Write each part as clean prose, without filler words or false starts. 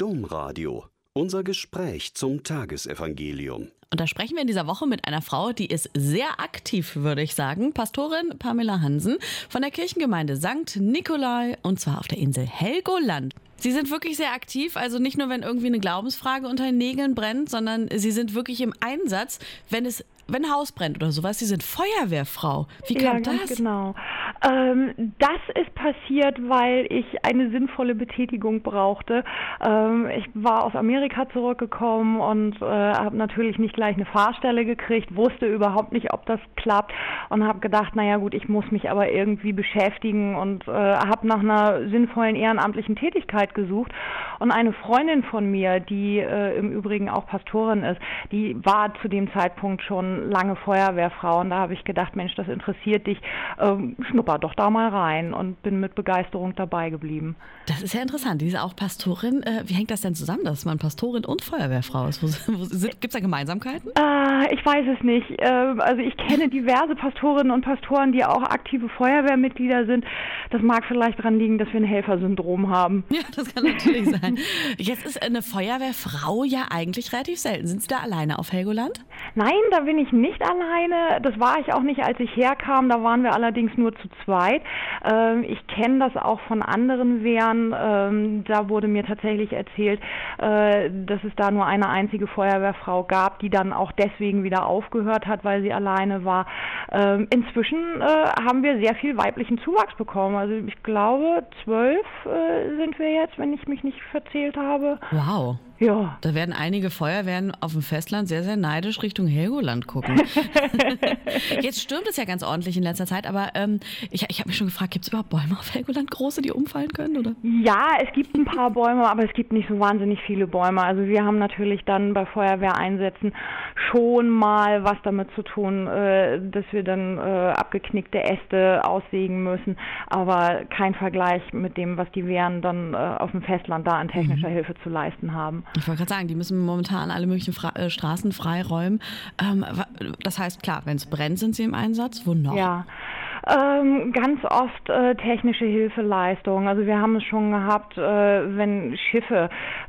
Domradio. Unser Gespräch zum Tagesevangelium. Und da sprechen wir in dieser Woche mit einer Frau, die ist sehr aktiv, würde ich sagen. Pastorin Pamela Hansen von der Kirchengemeinde St. Nikolai, und zwar auf der Insel Helgoland. Sie sind wirklich sehr aktiv, also nicht nur, wenn irgendwie eine Glaubensfrage unter den Nägeln brennt, sondern Sie sind wirklich im Einsatz, wenn ein Haus brennt oder sowas. Sie sind Feuerwehrfrau. Wie kam das? Ganz genau. Das ist passiert, weil ich eine sinnvolle Betätigung brauchte. Ich war aus Amerika zurückgekommen und habe natürlich nicht gleich eine Fahrstelle gekriegt, wusste überhaupt nicht, ob das klappt und habe gedacht, naja gut, ich muss mich aber irgendwie beschäftigen und habe nach einer sinnvollen ehrenamtlichen Tätigkeit gesucht. Und eine Freundin von mir, die im Übrigen auch Pastorin ist, die war zu dem Zeitpunkt schon lange Feuerwehrfrau, und da habe ich gedacht, Mensch, das interessiert dich, schnupper doch da mal rein, und bin mit Begeisterung dabei geblieben. Das ist ja interessant, die ist auch Pastorin. Wie hängt das denn zusammen, dass man Pastorin und Feuerwehrfrau ist? Gibt es da Gemeinsamkeiten? Ich weiß es nicht. Also ich kenne diverse Pastorinnen und Pastoren, die auch aktive Feuerwehrmitglieder sind. Das mag vielleicht daran liegen, dass wir ein Helfersyndrom haben. Ja, das kann natürlich sein. Jetzt ist eine Feuerwehrfrau ja eigentlich relativ selten. Sind Sie da alleine auf Helgoland? Nein, da bin ich nicht alleine. Das war ich auch nicht, als ich herkam. Da waren wir allerdings nur zu zweit. Ich kenne das auch von anderen Wehren. Da wurde mir tatsächlich erzählt, dass es da nur eine einzige Feuerwehrfrau gab, die dann auch deswegen wieder aufgehört hat, weil sie alleine war. Inzwischen haben wir sehr viel weiblichen Zuwachs bekommen. Also ich glaube, 12 sind wir jetzt, wenn ich mich nicht verzählt habe. Wow. Ja. Da werden einige Feuerwehren auf dem Festland sehr, sehr neidisch Richtung Helgoland gucken. Jetzt stürmt es ja ganz ordentlich in letzter Zeit, aber ich habe mich schon gefragt, gibt es überhaupt Bäume auf Helgoland, große, die umfallen können, oder? Ja, es gibt ein paar Bäume, aber es gibt nicht so wahnsinnig viele Bäume. Also wir haben natürlich dann bei Feuerwehreinsätzen schon mal was damit zu tun, dass wir dann abgeknickte Äste aussägen müssen, aber kein Vergleich mit dem, was die Wehren dann auf dem Festland da an technischer Hilfe zu leisten haben. Ich wollte gerade sagen, die müssen momentan alle möglichen Straßen freiräumen. Das heißt, klar, wenn es brennt, sind sie im Einsatz. Wo noch? Ja. Ganz oft technische Hilfeleistung. Also wir haben es schon gehabt, wenn Schiffe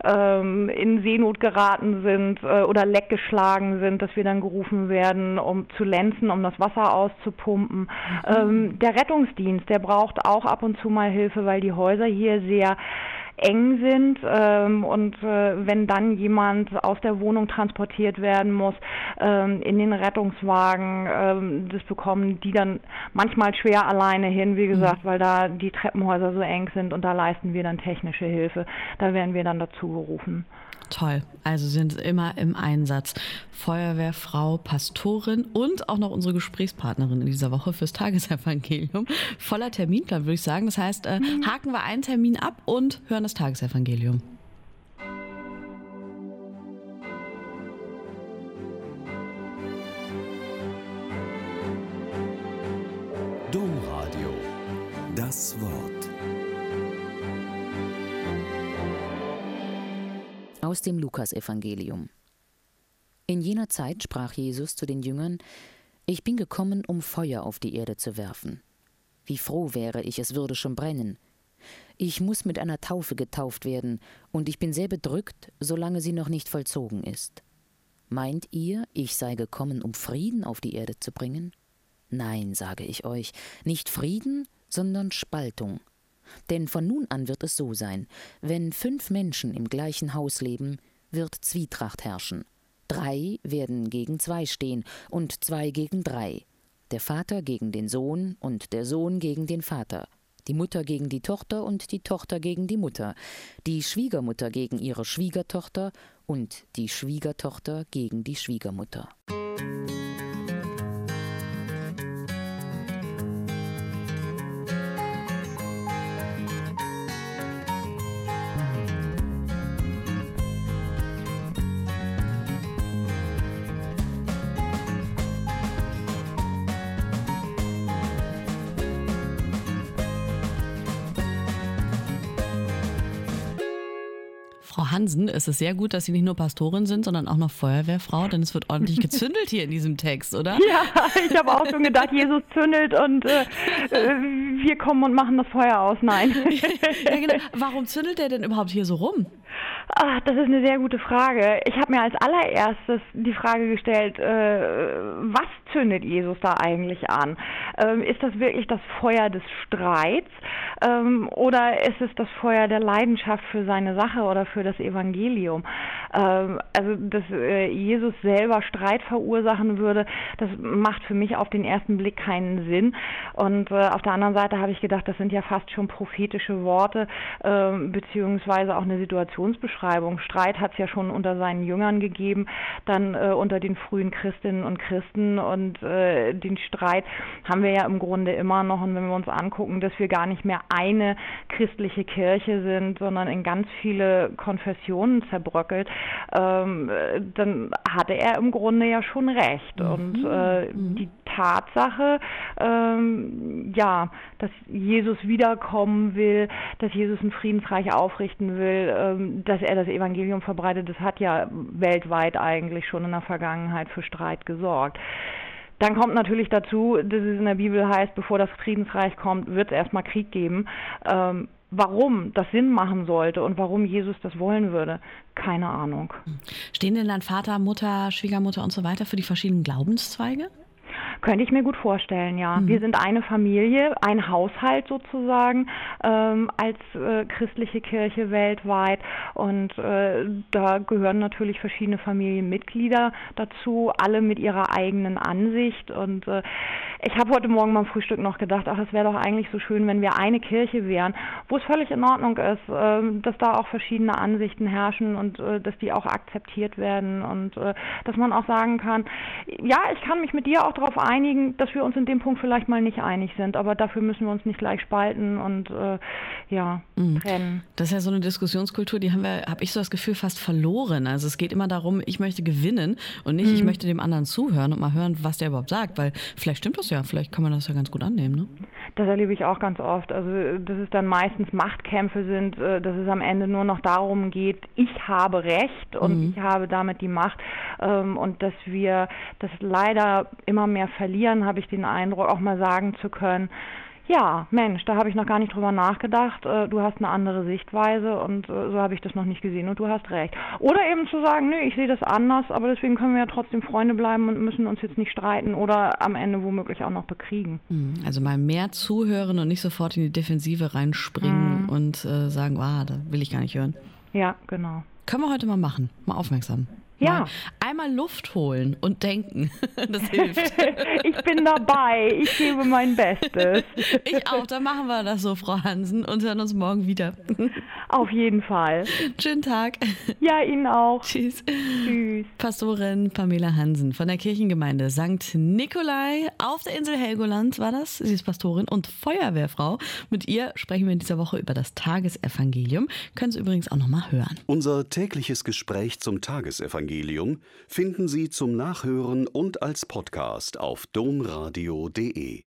in Seenot geraten sind oder leckgeschlagen sind, dass wir dann gerufen werden, um zu lenzen, um das Wasser auszupumpen. Der Rettungsdienst, der braucht auch ab und zu mal Hilfe, weil die Häuser hier sehr eng sind und wenn dann jemand aus der Wohnung transportiert werden muss in den Rettungswagen, das bekommen die dann manchmal schwer alleine hin, wie gesagt, weil da die Treppenhäuser so eng sind, und da leisten wir dann technische Hilfe. Da werden wir dann dazu gerufen. Toll, also sind immer im Einsatz. Feuerwehrfrau, Pastorin und auch noch unsere Gesprächspartnerin in dieser Woche fürs Tagesevangelium. Voller Terminplan, würde ich sagen. Das heißt, haken wir einen Termin ab und hören das Tagesevangelium. Domradio. Das Wort. Aus dem Lukasevangelium. In jener Zeit sprach Jesus zu den Jüngern: Ich bin gekommen, um Feuer auf die Erde zu werfen. Wie froh wäre ich, es würde schon brennen. Ich muss mit einer Taufe getauft werden, und ich bin sehr bedrückt, solange sie noch nicht vollzogen ist. Meint ihr, ich sei gekommen, um Frieden auf die Erde zu bringen? Nein, sage ich euch, nicht Frieden, sondern Spaltung. Denn von nun an wird es so sein: Wenn 5 Menschen im gleichen Haus leben, wird Zwietracht herrschen. 3 werden gegen 2 stehen und 2 gegen 3. Der Vater gegen den Sohn und der Sohn gegen den Vater. Die Mutter gegen die Tochter und die Tochter gegen die Mutter. Die Schwiegermutter gegen ihre Schwiegertochter und die Schwiegertochter gegen die Schwiegermutter. Frau Hansen, es ist sehr gut, dass Sie nicht nur Pastorin sind, sondern auch noch Feuerwehrfrau, denn es wird ordentlich gezündelt hier in diesem Text, oder? Ja, ich habe auch schon gedacht, Jesus zündelt und wir kommen und machen das Feuer aus. Nein. Ja, genau. Warum zündelt er denn überhaupt hier so rum? Das ist eine sehr gute Frage. Ich habe mir als allererstes die Frage gestellt, was zündet Jesus da eigentlich an? Ist das wirklich das Feuer des Streits oder ist es das Feuer der Leidenschaft für seine Sache oder für das Evangelium? Also, dass Jesus selber Streit verursachen würde, das macht für mich auf den ersten Blick keinen Sinn. Und auf der anderen Seite habe ich gedacht, das sind ja fast schon prophetische Worte, beziehungsweise auch eine Situationsbeschreibung. Streit hat es ja schon unter seinen Jüngern gegeben, dann unter den frühen Christinnen und Christen und den Streit haben wir ja im Grunde immer noch. Und wenn wir uns angucken, dass wir gar nicht mehr eine christliche Kirche sind, sondern in ganz viele Konfessionen zerbröckelt, dann hatte er im Grunde ja schon recht. Und die Tatsache, dass Jesus wiederkommen will, dass Jesus ein Friedensreich aufrichten will, dass er das Evangelium verbreitet, das hat ja weltweit eigentlich schon in der Vergangenheit für Streit gesorgt. Dann kommt natürlich dazu, dass es in der Bibel heißt, bevor das Friedensreich kommt, wird es erstmal Krieg geben. Warum das Sinn machen sollte und warum Jesus das wollen würde, keine Ahnung. Stehen denn dann Vater, Mutter, Schwiegermutter und so weiter für die verschiedenen Glaubenszweige? Könnte ich mir gut vorstellen, ja. Wir sind eine Familie, ein Haushalt sozusagen als christliche Kirche weltweit und da gehören natürlich verschiedene Familienmitglieder dazu, alle mit ihrer eigenen Ansicht und ich habe heute Morgen beim Frühstück noch gedacht, es wäre doch eigentlich so schön, wenn wir eine Kirche wären, wo es völlig in Ordnung ist, dass da auch verschiedene Ansichten herrschen und dass die auch akzeptiert werden und dass man auch sagen kann, ja, ich kann mich mit dir auch darauf einigen, dass wir uns in dem Punkt vielleicht mal nicht einig sind, aber dafür müssen wir uns nicht gleich spalten und trennen. Das ist ja so eine Diskussionskultur, die habe ich so das Gefühl, fast verloren. Also es geht immer darum, ich möchte gewinnen und nicht, ich möchte dem anderen zuhören und mal hören, was der überhaupt sagt, weil vielleicht stimmt das ja, vielleicht kann man das ja ganz gut annehmen, ne? Das erlebe ich auch ganz oft. Also, dass es dann meistens Machtkämpfe sind, dass es am Ende nur noch darum geht, ich habe Recht und ich habe damit die Macht und dass wir das leider immer mehr verlieren, habe ich den Eindruck, auch mal sagen zu können, ja, Mensch, da habe ich noch gar nicht drüber nachgedacht, du hast eine andere Sichtweise und so habe ich das noch nicht gesehen und du hast recht. Oder eben zu sagen, nö, ich sehe das anders, aber deswegen können wir ja trotzdem Freunde bleiben und müssen uns jetzt nicht streiten oder am Ende womöglich auch noch bekriegen. Also mal mehr zuhören und nicht sofort in die Defensive reinspringen und sagen, da will ich gar nicht hören. Ja, genau. Können wir heute mal machen, mal aufmerksam. Ja. Mal einmal Luft holen und denken. Das hilft. Ich bin dabei. Ich gebe mein Bestes. Ich auch. Dann machen wir das so, Frau Hansen, und hören uns morgen wieder. Auf jeden Fall. Schönen Tag. Ja, Ihnen auch. Tschüss. Tschüss. Pastorin Pamela Hansen von der Kirchengemeinde St. Nikolai auf der Insel Helgoland war das. Sie ist Pastorin und Feuerwehrfrau. Mit ihr sprechen wir in dieser Woche über das Tagesevangelium. Können Sie übrigens auch noch mal hören. Unser tägliches Gespräch zum Tagesevangelium finden Sie zum Nachhören und als Podcast auf domradio.de.